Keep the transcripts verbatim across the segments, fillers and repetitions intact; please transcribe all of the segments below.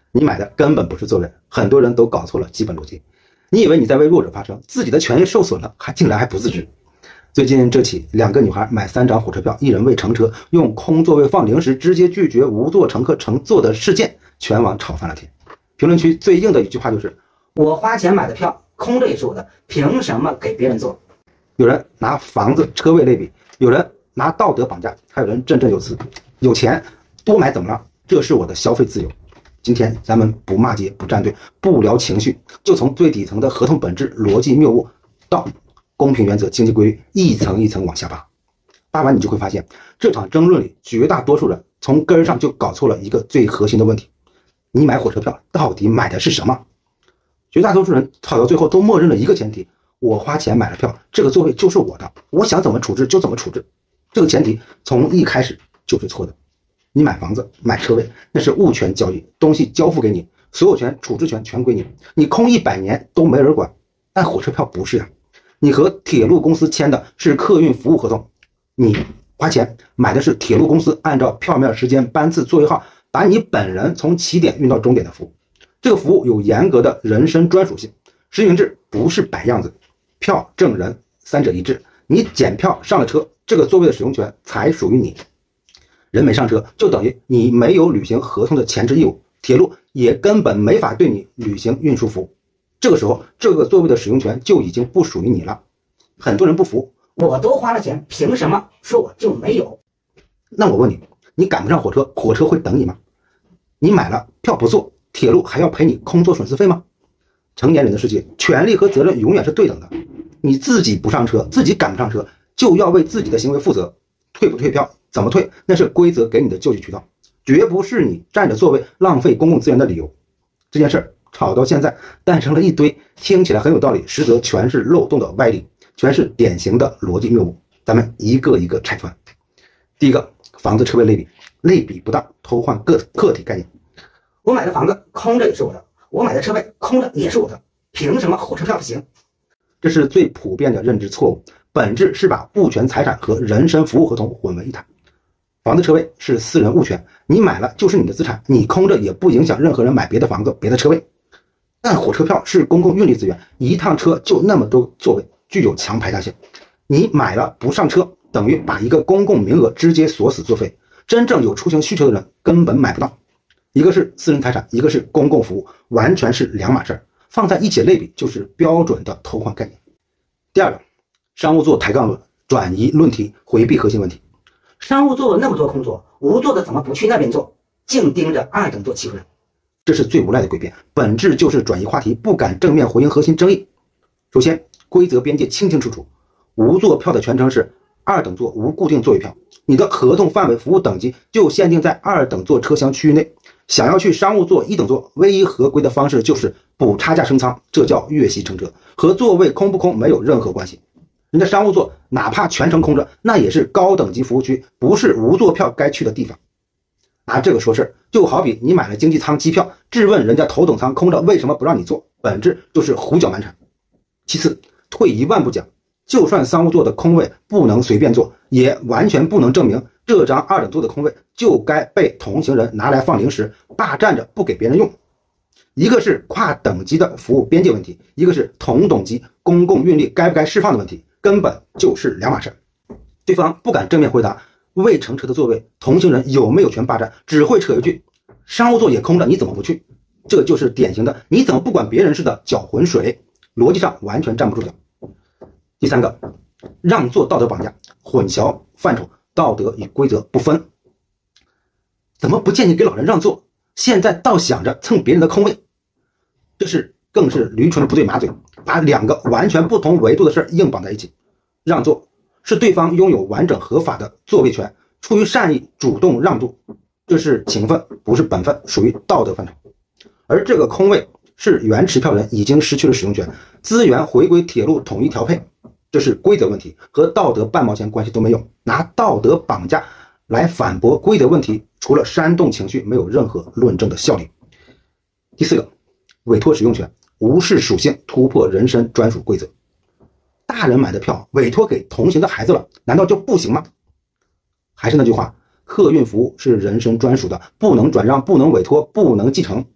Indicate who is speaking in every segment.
Speaker 1: 你买的根本不是座位，很多人都搞错了基本逻辑。你以为你在为弱者发声，自己的权益受损了，还竟然还不自知。最近这起两个女孩买三张火车票，一人未乘车，用空座位放零食，直接拒绝无座乘客乘坐的事件，全网吵翻了天。评论区最硬的一句话就是：我花钱买的票，空着也是我的，凭什么给别人坐？有人拿房子车位类比，有人拿道德绑架，还有人振振有词：有钱多买怎么了？这是我的消费自由。今天咱们不骂街，不站队，不聊情绪，就从最底层的合同本质、逻辑谬误到公平原则、经济规律，一层一层往下扒。扒完你就会发现，这场争论里绝大多数人从根儿上就搞错了一个最核心的问题：你买火车票到底买的是什么？绝大多数人吵到最后都默认了一个前提：我花钱买了票，这个座位就是我的，我想怎么处置就怎么处置。这个前提从一开始就是错的。你买房子买车位那是物权交易，东西交付给你，所有权处置权全归你，你空一百年都没人管。但火车票不是啊，你和铁路公司签的是客运服务合同，你花钱买的是铁路公司按照票面时间班次座位号把你本人从起点运到终点的服务。这个服务有严格的人身专属性，实名制不是摆样子，票证人三者一致，你检票上了车，这个座位的使用权才属于你。人没上车就等于你没有履行合同的前置义务，铁路也根本没法对你履行运输服务。这个时候这个座位的使用权就已经不属于你了。很多人不服，我都花了钱，凭什么说我就没有？那我问你，你赶不上火车，火车会等你吗？你买了票不坐，铁路还要赔你空座损失费吗？成年人的世界，权利和责任永远是对等的。你自己不上车，自己赶不上车，就要为自己的行为负责。退不退票怎么退，那是规则给你的救济渠道，绝不是你占着座位浪费公共资源的理由。这件事儿吵到现在诞生了一堆听起来很有道理，实则全是漏洞的歪理，全是典型的逻辑谬误，咱们一个一个拆穿。第一个，房子车位类比，类比不当，偷换个个体概念。我买的房子空着也是我的，我买的车位空着也是我的，凭什么火车票不行？这是最普遍的认知错误，本质是把物权财产和人身服务合同混为一谈。房子车位是私人物权，你买了就是你的资产，你空着也不影响任何人买别的房子别的车位。但火车票是公共运力资源，一趟车就那么多座位，具有强排他性，你买了不上车等于把一个公共名额直接锁死作废，真正有出行需求的人根本买不到。一个是私人财产，一个是公共服务，完全是两码事，放在一起类比就是标准的偷换概念。第二个，商务座抬杠论，转移论题，回避核心问题。商务座那么多空座，无座的怎么不去那边坐，净盯着二等座欺负人？这是最无赖的诡辩，本质就是转移话题，不敢正面回应核心争议。首先，规则边界清清楚楚，无座票的全称是二等座无固定座位票，你的合同范围服务等级就限定在二等座车厢区域内。想要去商务座一等座，唯一合规的方式就是补差价升舱，这叫越席乘车，和座位空不空没有任何关系。人家商务座哪怕全程空着，那也是高等级服务区，不是无座票该去的地方。拿这个说事，就好比你买了经济舱机票，质问人家头等舱空着为什么不让你坐，本质就是胡搅蛮缠。其次，退一万步讲，就算商务座的空位不能随便坐，也完全不能证明这张二等座的空位就该被同行人拿来放零食，霸占着不给别人用。一个是跨等级的服务边界问题，一个是同等级公共运力该不该释放的问题，根本就是两码事。对方不敢正面回答未乘车的座位同行人有没有权霸占，只会扯一句商务座也空着你怎么不去，这就是典型的你怎么不管别人似的搅浑水，逻辑上完全站不住脚。第三个，让座道德绑架，混淆范畴，道德与规则不分。怎么不建议给老人让座，现在倒想着蹭别人的空位？这是更是驴唇不对马嘴，把两个完全不同维度的事硬绑在一起。让座是对方拥有完整合法的座位权，出于善意主动让渡，这是情分不是本分，属于道德范畴。而这个空位是原持票人已经失去了使用权，资源回归铁路统一调配，这是规则问题，和道德半毛钱关系都没有。拿道德绑架来反驳规则问题，除了煽动情绪没有任何论证的效力。第四个，委托使用权，无视属性，突破人身专属规则。大人买的票委托给同行的孩子了，难道就不行吗？还是那句话，客运服务是人身专属的，不能转让，不能委托，不能继承。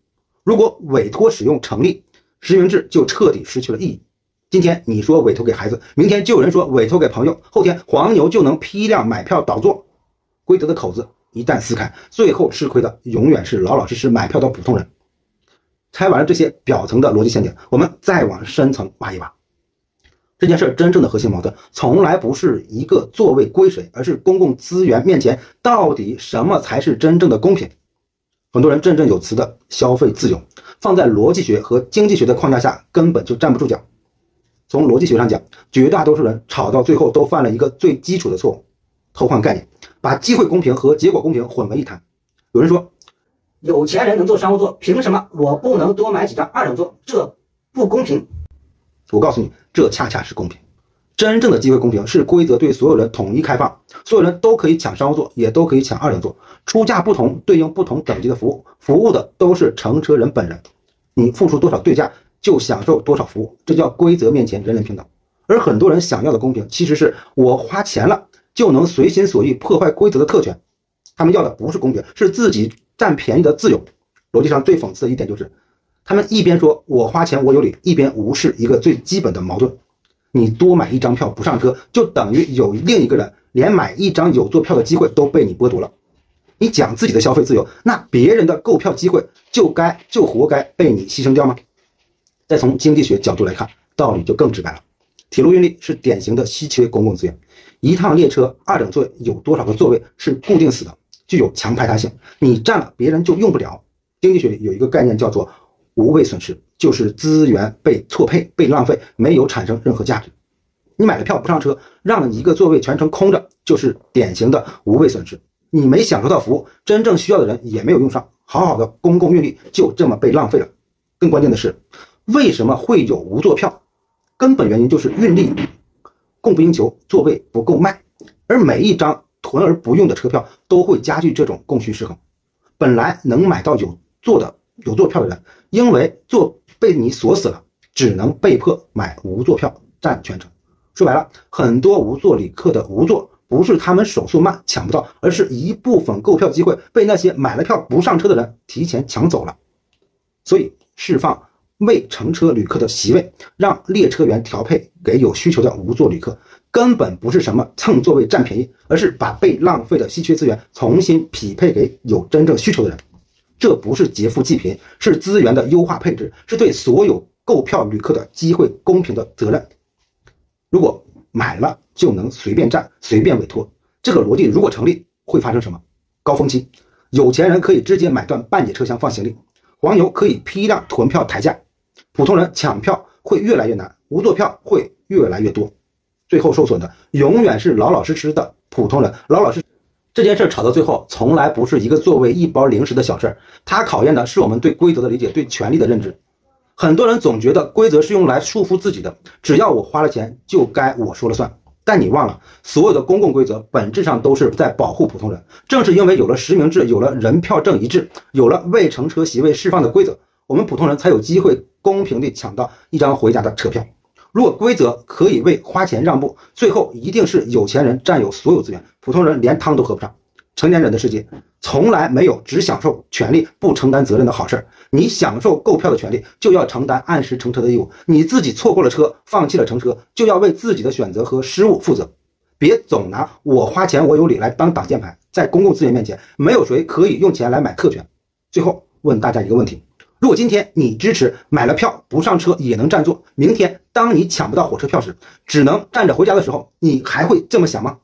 Speaker 1: 如果委托使用成立，实名制就彻底失去了意义。今天你说委托给孩子，明天就有人说委托给朋友，后天黄牛就能批量买票倒做。规则的口子一旦撕开，最后吃亏的永远是老老实实买票的普通人。拆完了这些表层的逻辑陷阱，我们再往深层挖一挖。这件事真正的核心矛盾从来不是一个座位归谁，而是公共资源面前到底什么才是真正的公平。很多人振振有词的消费自由，放在逻辑学和经济学的框架下根本就站不住脚。从逻辑学上讲，绝大多数人吵到最后都犯了一个最基础的错误，偷换概念，把机会公平和结果公平混为一谈。有人说，
Speaker 2: 有钱人能坐商务座，凭什么我不能多买几张二等座？这不公平。
Speaker 1: 我告诉你，这恰恰是公平。真正的机会公平是规则对所有人统一开放，所有人都可以抢商务座，也都可以抢二等座，出价不同，对应不同等级的服务，服务的都是乘车人本人。你付出多少对价，就享受多少服务，这叫规则面前人人平等。而很多人想要的公平，其实是我花钱了就能随心所欲破坏规则的特权。他们要的不是公平，是自己占便宜的自由。逻辑上最讽刺的一点就是，他们一边说我花钱我有理，一边无视一个最基本的矛盾。你多买一张票不上车，就等于有另一个人连买一张有座票的机会都被你剥夺了。你讲自己的消费自由，那别人的购票机会就该就活该被你牺牲掉吗？再从经济学角度来看，道理就更直白了。铁路运力是典型的稀缺公共资源，一趟列车二等座有多少个座位是固定死的，具有强排他性，你占了别人就用不了。经济学里有一个概念叫做无谓损失，就是资源被错配被浪费，没有产生任何价值。你买了票不上车，让一个座位全程空着，就是典型的无谓损失。你没享受到服务，真正需要的人也没有用上，好好的公共运力就这么被浪费了。更关键的是，为什么会有无座票？根本原因就是运力供不应求，座位不够卖，而每一张囤而不用的车票都会加剧这种供需失衡。本来能买到有座的有座票的人，因为座被你锁死了，只能被迫买无座票占全程。说白了，很多无座旅客的无座不是他们手速慢抢不到，而是一部分购票机会被那些买了票不上车的人提前抢走了。所以释放未乘车旅客的席位，让列车员调配给有需求的无座旅客，根本不是什么蹭座位占便宜，而是把被浪费的稀缺资源重新匹配给有真正需求的人。这不是劫富济贫，是资源的优化配置，是对所有购票旅客的机会公平的责任。如果买了就能随便占随便委托，这个逻辑如果成立，会发生什么？高峰期，有钱人可以直接买断半截车厢放行李，黄牛可以批量囤票抬价，普通人抢票会越来越难，无座票会越来越多，最后受损的永远是老老实实的普通人。老老实实这件事吵到最后，从来不是一个座位一包零食的小事，它考验的是我们对规则的理解，对权利的认知。很多人总觉得规则是用来束缚自己的，只要我花了钱就该我说了算。但你忘了，所有的公共规则本质上都是在保护普通人。正是因为有了实名制，有了人票证一致，有了未乘车席位释放的规则，我们普通人才有机会公平地抢到一张回家的车票。如果规则可以为花钱让步，最后一定是有钱人占有所有资源，普通人连汤都喝不上。成年人的世界从来没有只享受权利不承担责任的好事。你享受购票的权利，就要承担按时乘车的义务。你自己错过了车，放弃了乘车，就要为自己的选择和失误负责。别总拿我花钱我有理来当挡箭牌，在公共资源面前，没有谁可以用钱来买特权。最后问大家一个问题，如果今天你支持买了票不上车也能占座，明天当你抢不到火车票时，只能站着回家的时候，你还会这么想吗？